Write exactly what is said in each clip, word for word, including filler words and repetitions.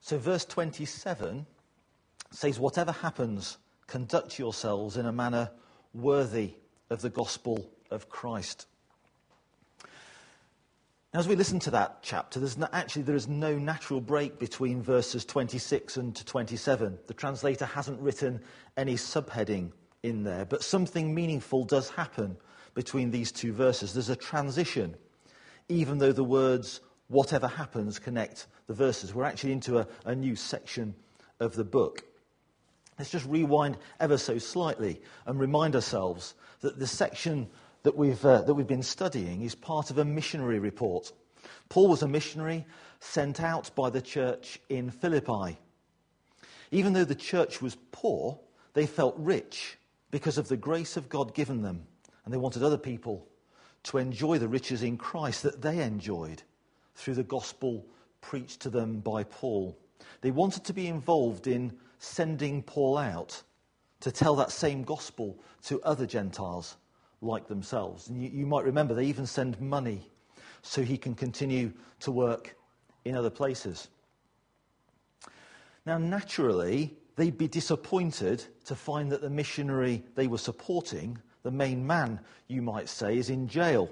So verse twenty-seven says, whatever happens, conduct yourselves in a manner worthy of the gospel of Christ. Now, as we listen to that chapter, there's no, actually there is no natural break between verses twenty-six and to twenty-seven. The translator hasn't written any subheading in there, but something meaningful does happen between these two verses. There's a transition, even though the words whatever happens connect the verses. We're actually into a, a new section of the book. Let's just rewind ever so slightly and remind ourselves that the section that we've uh, that we've been studying is part of a missionary report. Paul was a missionary sent out by the church in Philippi. Even though the church was poor, they felt rich because of the grace of God given them, and they wanted other people to enjoy the riches in Christ that they enjoyed through the gospel preached to them by Paul. They wanted to be involved in sending Paul out to tell that same gospel to other Gentiles like themselves. And you, you might remember they even send money so he can continue to work in other places. Now, naturally, they'd be disappointed to find that the missionary they were supporting, the main man, you might say, is in jail.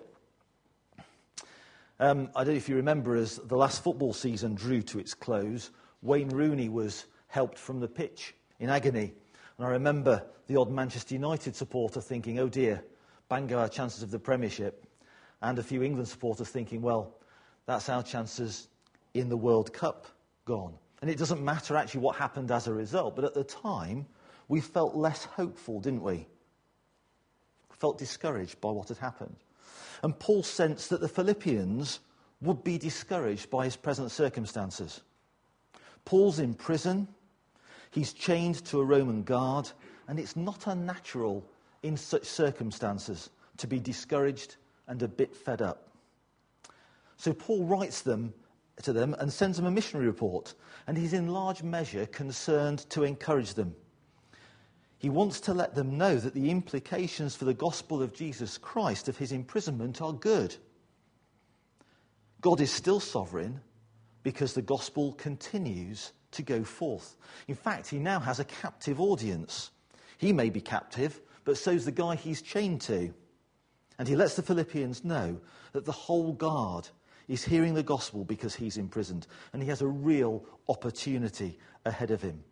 Um, I don't know if you remember, as the last football season drew to its close, Wayne Rooney was helped from the pitch in agony. And I remember the odd Manchester United supporter thinking, oh dear, bang go our chances of the Premiership. And a few England supporters thinking, well, that's our chances in the World Cup gone. And it doesn't matter actually what happened as a result, but at the time, we felt less hopeful, didn't we? Felt discouraged by what had happened. And Paul sensed that the Philippians would be discouraged by his present circumstances. Paul's in prison, he's chained to a Roman guard, and it's not unnatural in such circumstances to be discouraged and a bit fed up. So Paul writes them to them and sends them a missionary report, and he's in large measure concerned to encourage them. He wants to let them know that the implications for the gospel of Jesus Christ of his imprisonment are good. God is still sovereign because the gospel continues to go forth. In fact, he now has a captive audience. He may be captive, but so's the guy he's chained to. And he lets the Philippians know that the whole guard is hearing the gospel because he's imprisoned, and he has a real opportunity ahead of him.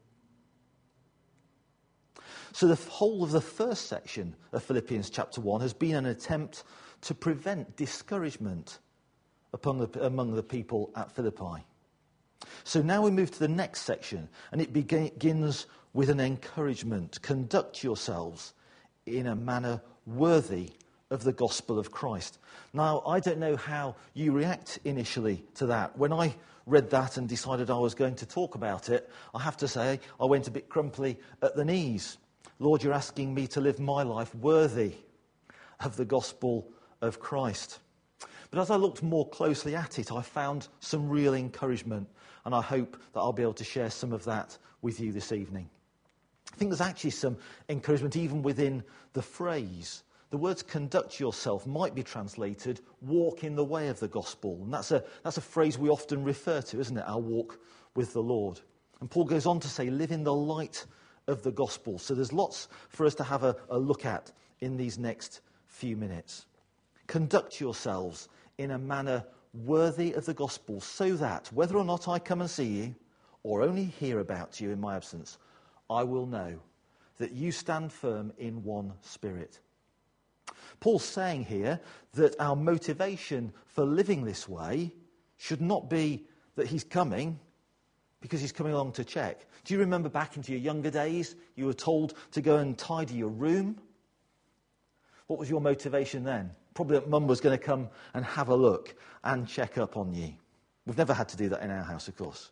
So the whole of the first section of Philippians chapter one has been an attempt to prevent discouragement among the, among the people at Philippi. So now we move to the next section, and it begins with an encouragement. Conduct yourselves in a manner worthy of the gospel of Christ. Now, I don't know how you react initially to that. When I read that and decided I was going to talk about it, I have to say I went a bit crumply at the knees. Lord, you're asking me to live my life worthy of the gospel of Christ. But as I looked more closely at it, I found some real encouragement, and I hope that I'll be able to share some of that with you this evening. I think there's actually some encouragement even within the phrase. The words conduct yourself might be translated walk in the way of the gospel. And that's a, that's a phrase we often refer to, isn't it? Our walk with the Lord. And Paul goes on to say live in the light of the gospel. So there's lots for us to have a, a look at in these next few minutes. Conduct yourselves in a manner worthy of the gospel, so that whether or not I come and see you or only hear about you in my absence, I will know that you stand firm in one spirit. Paul's saying here that our motivation for living this way should not be that he's coming because he's coming along to check. Do you remember back into your younger days, you were told to go and tidy your room? What was your motivation then? Probably that mum was going to come and have a look and check up on you. We've never had to do that in our house, of course.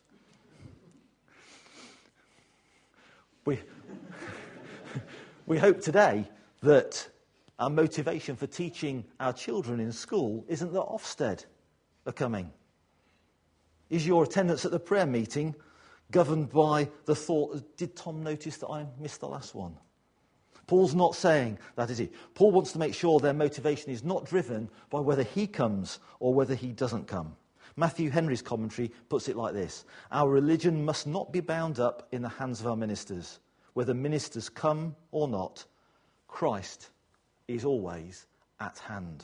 We, we hope today that our motivation for teaching our children in school isn't that Ofsted are coming. Is your attendance at the prayer meeting governed by the thought, did Tom notice that I missed the last one? Paul's not saying that, is he? Paul wants to make sure their motivation is not driven by whether he comes or whether he doesn't come. Matthew Henry's commentary puts it like this: our religion must not be bound up in the hands of our ministers. Whether ministers come or not, Christ is always at hand.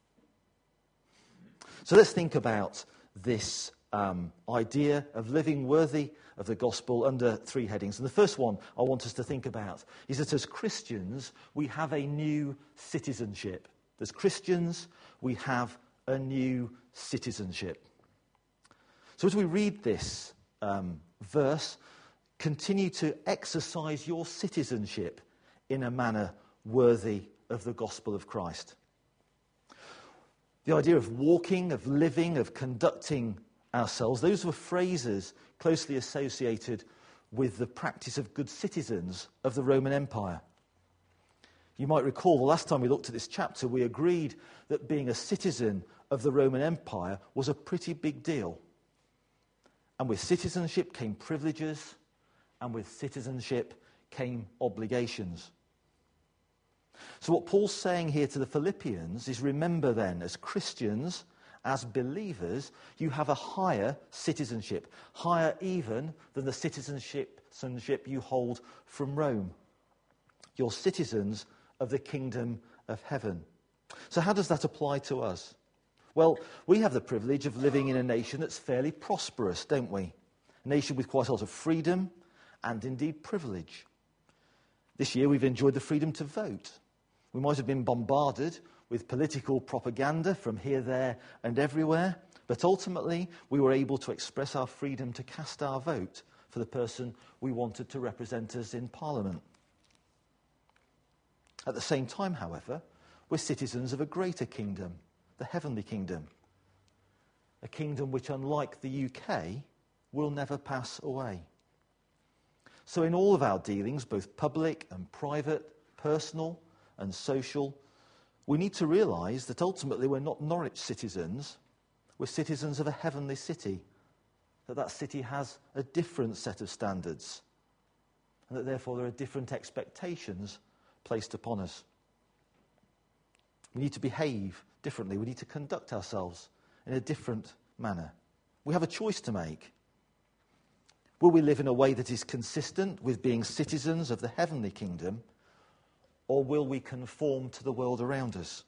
So let's think about this um, idea of living worthy of the gospel under three headings. And the first one I want us to think about is that as Christians, we have a new citizenship. As Christians, we have a new citizenship. So as we read this um, verse, continue to exercise your citizenship in a manner worthy of the gospel of Christ. The idea of walking, of living, of conducting ourselves, those were phrases closely associated with the practice of good citizens of the Roman Empire. You might recall the last time we looked at this chapter, we agreed that being a citizen of the Roman Empire was a pretty big deal. And with citizenship came privileges, and with citizenship came obligations. So what Paul's saying here to the Philippians is, remember then, as Christians, as believers, you have a higher citizenship, higher even than the citizenship citizenship you hold from Rome. You're citizens of the kingdom of heaven. So how does that apply to us? Well, we have the privilege of living in a nation that's fairly prosperous, don't we? A nation with quite a lot of freedom and indeed privilege. This year we've enjoyed the freedom to vote. We might have been bombarded with political propaganda from here, there and everywhere, but ultimately we were able to express our freedom to cast our vote for the person we wanted to represent us in Parliament. At the same time, however, we're citizens of a greater kingdom, the heavenly kingdom, a kingdom which, unlike the U K, will never pass away. So in all of our dealings, both public and private, personal and social, we need to realise that ultimately we're not Norwich citizens, we're citizens of a heavenly city, that that city has a different set of standards, and that therefore there are different expectations placed upon us. We need to behave differently, we need to conduct ourselves in a different manner. We have a choice to make. Will we live in a way that is consistent with being citizens of the heavenly kingdom, or will we conform to the world around us?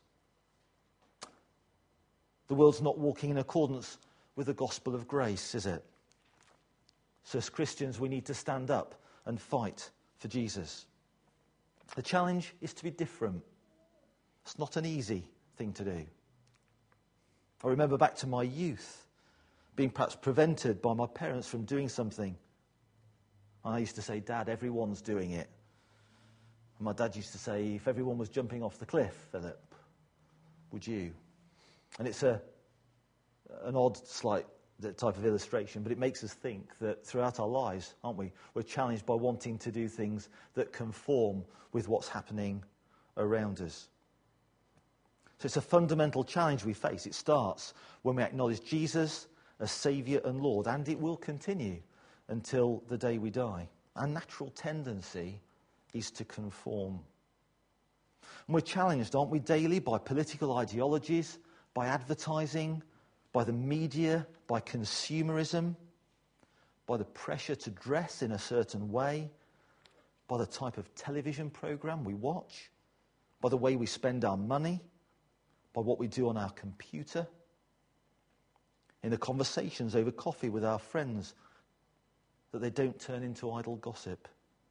The world's not walking in accordance with the gospel of grace, is it? So as Christians, we need to stand up and fight for Jesus. The challenge is to be different. It's not an easy thing to do. I remember back to my youth, being perhaps prevented by my parents from doing something. I used to say, "Dad, everyone's doing it." And my dad used to say, "If everyone was jumping off the cliff, Philip, would you?" And it's a an odd, slight type of illustration, but it makes us think that throughout our lives, aren't we, we're challenged by wanting to do things that conform with what's happening around us. So it's a fundamental challenge we face. It starts when we acknowledge Jesus as Saviour and Lord, and it will continue until the day we die. Our natural tendency is to conform. And we're challenged, aren't we, daily by political ideologies, by advertising, by the media, by consumerism, by the pressure to dress in a certain way, by the type of television programme we watch, by the way we spend our money, by what we do on our computer, in the conversations over coffee with our friends, that they don't turn into idle gossip.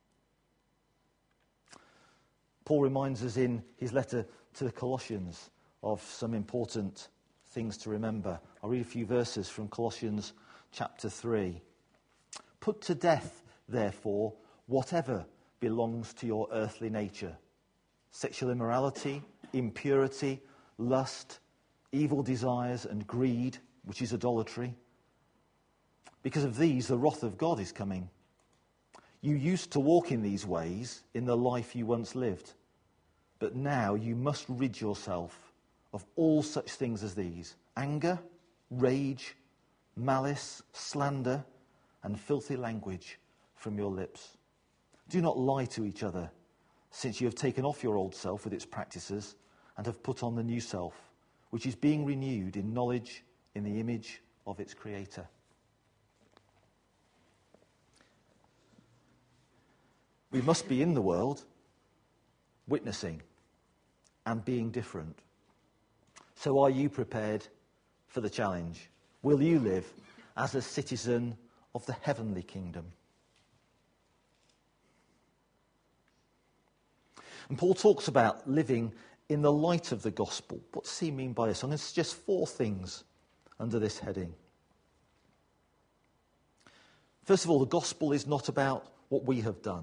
Paul reminds us in his letter to the Colossians of some important things to remember. I'll read a few verses from Colossians chapter three. "Put to death, therefore, whatever belongs to your earthly nature: sexual immorality, impurity, lust, evil desires, and greed, which is idolatry. Because of these, the wrath of God is coming. You used to walk in these ways in the life you once lived, but now you must rid yourself of all such things as these: anger, rage, malice, slander, and filthy language from your lips. Do not lie to each other, since you have taken off your old self with its practices and have put on the new self, which is being renewed in knowledge in the image of its creator. We must be in the world, witnessing and being different. So are you prepared for the challenge? Will you live as a citizen of the heavenly kingdom? And Paul talks about living in the light of the gospel. What does he mean by this? I'm going to suggest four things under this heading. First of all, the gospel is not about what we have done.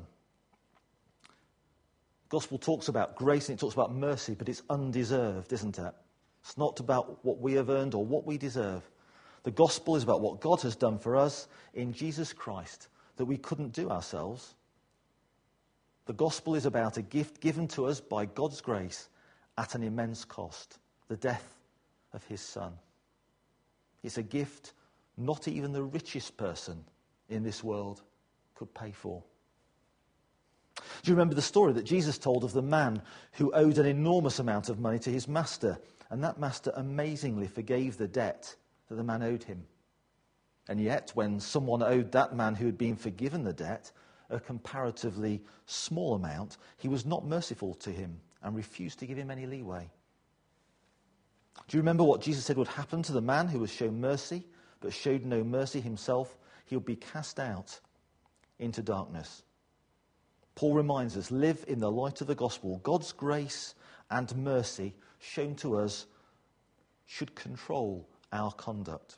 The gospel talks about grace and it talks about mercy, but it's undeserved, isn't it? It's not about what we have earned or what we deserve. The gospel is about what God has done for us in Jesus Christ that we couldn't do ourselves. The gospel is about a gift given to us by God's grace at an immense cost, the death of his Son. It's a gift not even the richest person in this world could pay for. Do you remember the story that Jesus told of the man who owed an enormous amount of money to his master, and that master amazingly forgave the debt that the man owed him? And yet, when someone owed that man who had been forgiven the debt a comparatively small amount, he was not merciful to him and refused to give him any leeway. Do you remember what Jesus said would happen to the man who was shown mercy but showed no mercy himself? He would be cast out into darkness. Paul reminds us, live in the light of the gospel. God's grace and mercy shown to us should control our conduct.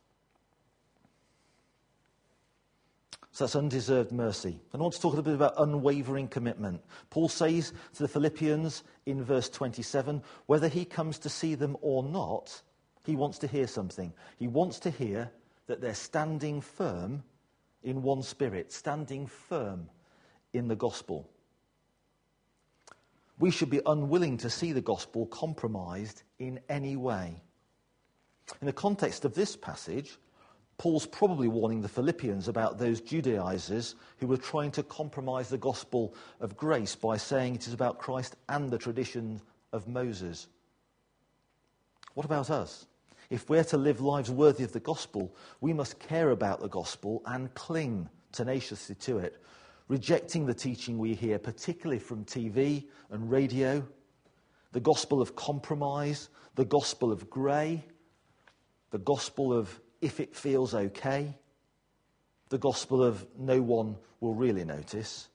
So that's undeserved mercy. And I want to talk a little bit about unwavering commitment. Paul says to the Philippians in verse twenty-seven, whether he comes to see them or not, he wants to hear something. He wants to hear that they're standing firm in one spirit, standing firm in the gospel. We should be unwilling to see the gospel compromised in any way. In the context of this passage, Paul's probably warning the Philippians about those Judaizers who were trying to compromise the gospel of grace by saying it is about Christ and the tradition of Moses. What about us? If we're to live lives worthy of the gospel, we must care about the gospel and cling tenaciously to it, rejecting the teaching we hear, particularly from T V and radio, the gospel of compromise, the gospel of grey, the gospel of if it feels okay, the gospel of no one will really notice.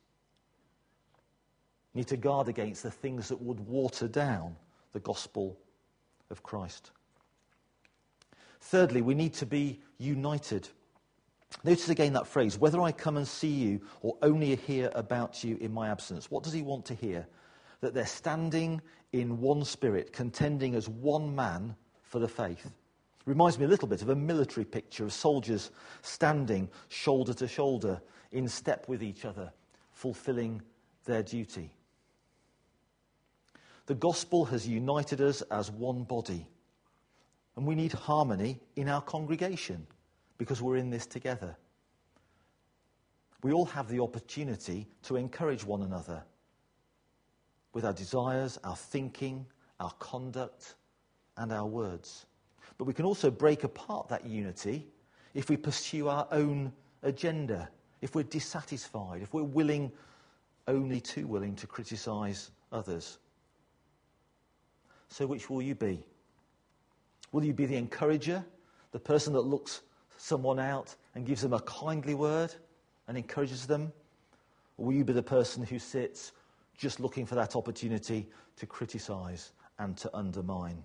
We need to guard against the things that would water down the gospel of Christ. Thirdly, we need to be united. Notice again that phrase, whether I come and see you or only hear about you in my absence. What does he want to hear? That they're standing in one spirit, contending as one man for the faith. Reminds me a little bit of a military picture of soldiers standing shoulder to shoulder, in step with each other, fulfilling their duty. The gospel has united us as one body, and we need harmony in our congregation because we're in this together. We all have the opportunity to encourage one another with our desires, our thinking, our conduct, and our words. But we can also break apart that unity if we pursue our own agenda, if we're dissatisfied, if we're willing, only too willing, to criticise others. So which will you be? Will you be the encourager, the person that looks someone out and gives them a kindly word and encourages them? Or will you be the person who sits just looking for that opportunity to criticise and to undermine?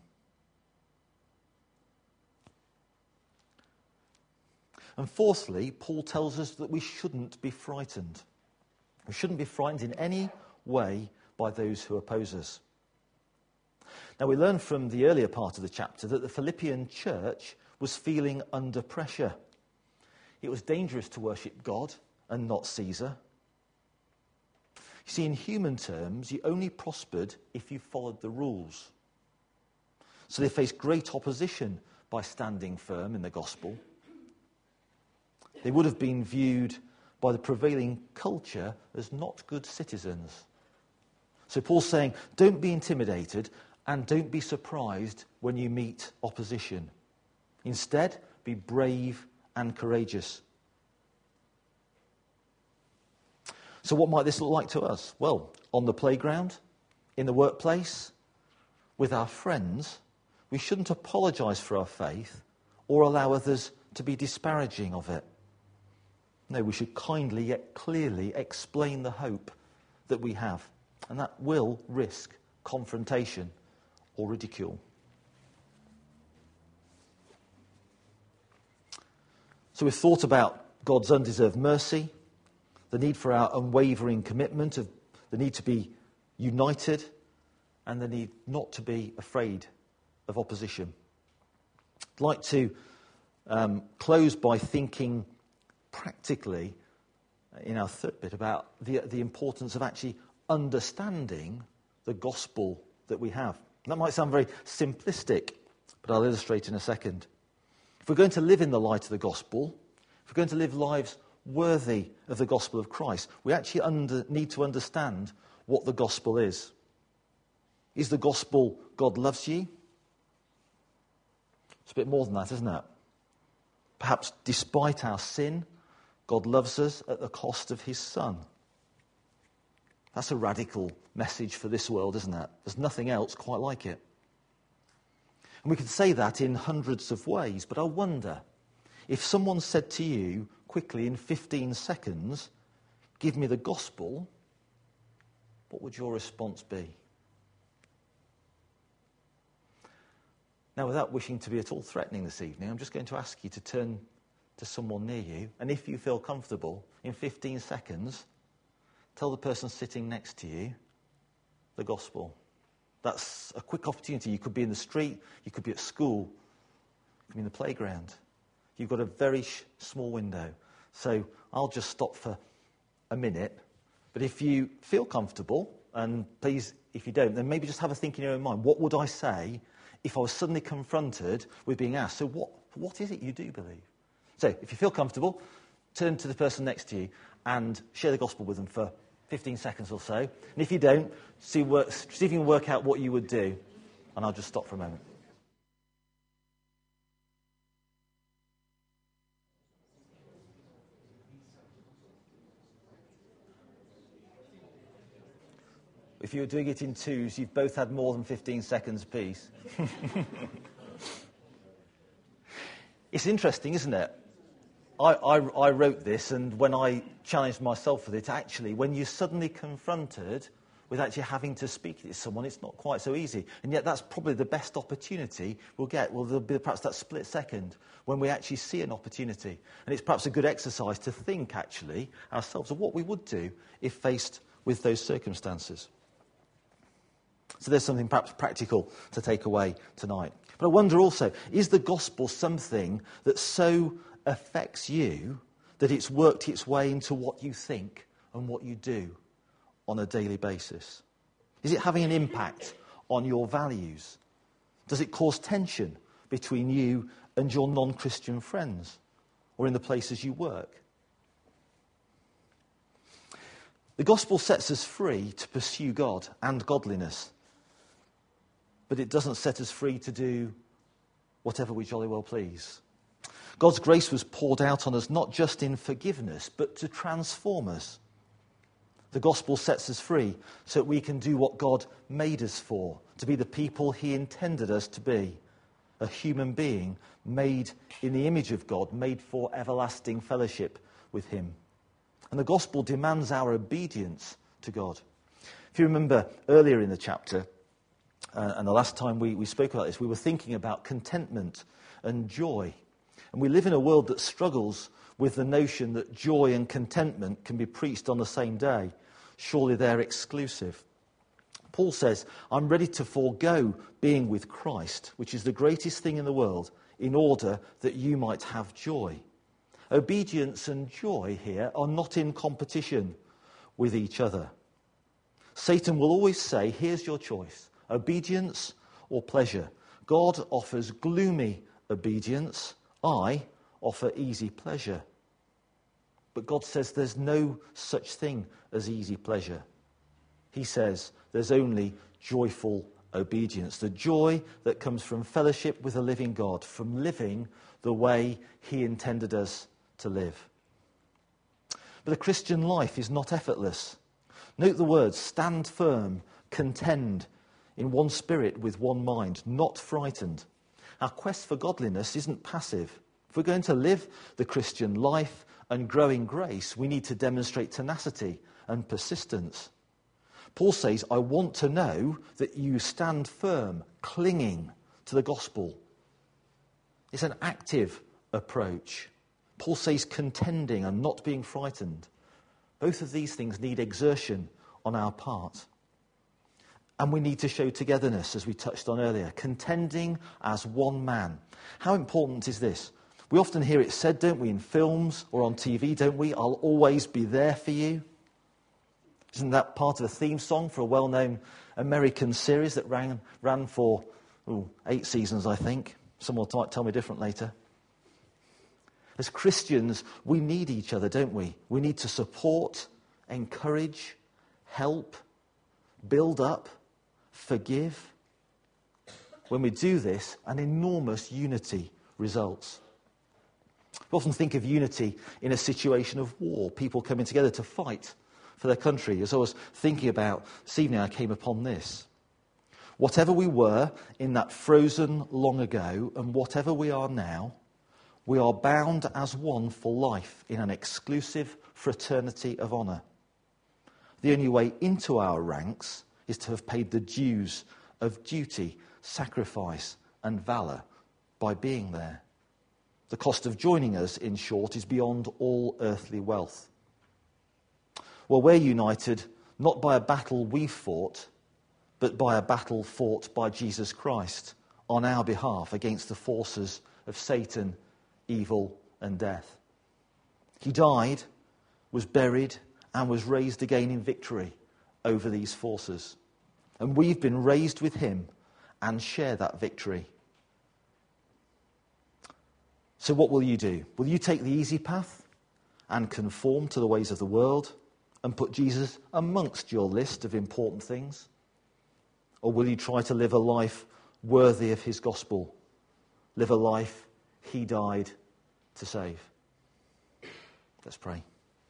And fourthly, Paul tells us that we shouldn't be frightened. We shouldn't be frightened in any way by those who oppose us. Now, we learn from the earlier part of the chapter that the Philippian church was feeling under pressure. It was dangerous to worship God and not Caesar. You see, in human terms, you only prospered if you followed the rules. So they faced great opposition by standing firm in the gospel. They would have been viewed by the prevailing culture as not good citizens. So Paul's saying, don't be intimidated and don't be surprised when you meet opposition. Instead, be brave and courageous. So what might this look like to us? Well, on the playground, in the workplace, with our friends, we shouldn't apologise for our faith or allow others to be disparaging of it. No, we should kindly yet clearly explain the hope that we have, and that will risk confrontation or ridicule. So we've thought about God's undeserved mercy, the need for our unwavering commitment, of the need to be united, and the need not to be afraid of opposition. I'd like to um, close by thinking practically in our third bit about the, the importance of actually understanding the gospel that we have. And that might sound very simplistic, but I'll illustrate in a second. If we're going to live in the light of the gospel, if we're going to live lives worthy of the gospel of Christ, we actually under, need to understand what the gospel is. Is the gospel God loves you? It's a bit more than that, isn't it? Perhaps despite our sin, God loves us at the cost of his Son. That's a radical message for this world, isn't it? There's nothing else quite like it. And we could say that in hundreds of ways, but I wonder if someone said to you quickly in fifteen seconds, give me the gospel, what would your response be? Now, without wishing to be at all threatening this evening, I'm just going to ask you to turn to someone near you, and if you feel comfortable, in fifteen seconds, tell the person sitting next to you the gospel. That's a quick opportunity. You could be in the street, you could be at school, you could be in the playground. You've got a very sh- small window. So I'll just stop for a minute. But if you feel comfortable, and please, if you don't, then maybe just have a think in your own mind. What would I say if I was suddenly confronted with being asked, so what, what is it you do believe? So if you feel comfortable, turn to the person next to you and share the gospel with them for fifteen seconds or so. And if you don't, see, work, see if you can work out what you would do. And I'll just stop for a moment. If you were doing it in twos, you've both had more than fifteen seconds apiece. It's interesting, isn't it? I, I, I wrote this, and when I challenged myself with it, actually, when you're suddenly confronted with actually having to speak to someone, it's not quite so easy. And yet that's probably the best opportunity we'll get. Well, there'll be perhaps that split second when we actually see an opportunity. And it's perhaps a good exercise to think, actually, ourselves of what we would do if faced with those circumstances. So there's something perhaps practical to take away tonight. But I wonder also, is the gospel something that so affects you that it's worked its way into what you think and what you do on a daily basis? Is it having an impact on your values? Does it cause tension between you and your non-Christian friends or in the places you work? The gospel sets us free to pursue God and godliness, but it doesn't set us free to do whatever we jolly well please. God's grace was poured out on us not just in forgiveness, but to transform us. The gospel sets us free so that we can do what God made us for, to be the people he intended us to be, a human being made in the image of God, made for everlasting fellowship with him. And the gospel demands our obedience to God. If you remember earlier in the chapter, uh, and the last time we, we spoke about this, we were thinking about contentment and joy. And we live in a world that struggles with the notion that joy and contentment can be preached on the same day. Surely they're exclusive. Paul says, I'm ready to forego being with Christ, which is the greatest thing in the world, in order that you might have joy. Obedience and joy here are not in competition with each other. Satan will always say, here's your choice, obedience or pleasure. God offers gloomy obedience. I offer easy pleasure. But God says there's no such thing as easy pleasure. He says there's only joyful obedience, the joy that comes from fellowship with a living God, from living the way he intended us to live. But the Christian life is not effortless. Note the words, stand firm, contend, in one spirit with one mind, not frightened. Our quest for godliness isn't passive. If we're going to live the Christian life and grow in grace, we need to demonstrate tenacity and persistence. Paul says, I want to know that you stand firm, clinging to the gospel. It's an active approach. Paul says contending and not being frightened. Both of these things need exertion on our part. And we need to show togetherness, as we touched on earlier, contending as one man. How important is this? We often hear it said, don't we, in films or on T V, don't we? I'll always be there for you. Isn't that part of a theme song for a well-known American series that ran, ran for ooh, eight seasons, I think? Someone might tell me different later. As Christians, we need each other, don't we? We need to support, encourage, help, build up, forgive. When we do this, an enormous unity results. We often think of unity in a situation of war, people coming together to fight for their country. As I was thinking about this evening, I came upon this. Whatever we were in that frozen long ago, and whatever we are now, we are bound as one for life in an exclusive fraternity of honour. The only way into our ranks is to have paid the dues of duty, sacrifice and valour by being there. The cost of joining us, in short, is beyond all earthly wealth. Well, we're united not by a battle we fought, but by a battle fought by Jesus Christ on our behalf against the forces of Satan, evil and death. He died, was buried, and was raised again in victory over these forces. And we've been raised with him and share that victory. So what will you do? Will you take the easy path and conform to the ways of the world and put Jesus amongst your list of important things? Or will you try to live a life worthy of his gospel? Live a life he died to save? Let's pray.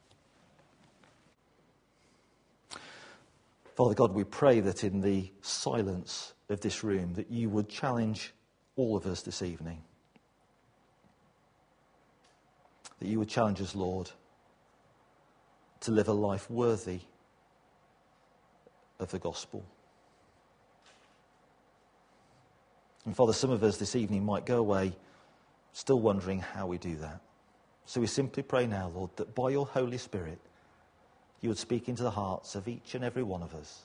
Father God, we pray that in the silence of this room that you would challenge all of us this evening. That you would challenge us, Lord, to live a life worthy of the gospel. And Father, some of us this evening might go away still wondering how we do that. So we simply pray now, Lord, that by your Holy Spirit, you would speak into the hearts of each and every one of us.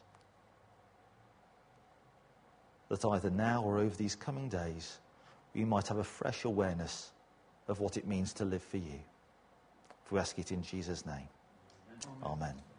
That either now or over these coming days, we might have a fresh awareness of what it means to live for you. We ask it in Jesus' name. Amen. Amen.